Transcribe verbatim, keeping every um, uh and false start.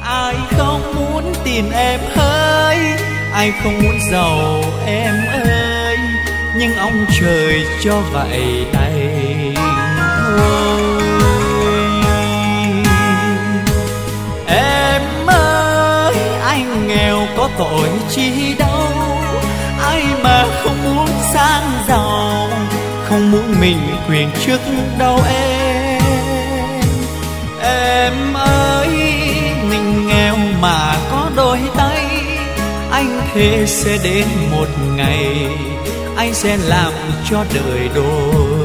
Ai không muốn tiền em ơi, ai không muốn giàu em ơi, nhưng ông trời cho vậy này thôi. Em ơi, anh nghèo có tội chi đâu, ai mà không muốn sang giàu, không muốn mình quyền trước đâu em. Em ơi, mình nghèo mà có đôi tay, anh thề sẽ đến một ngày anh sẽ làm cho đời đổi.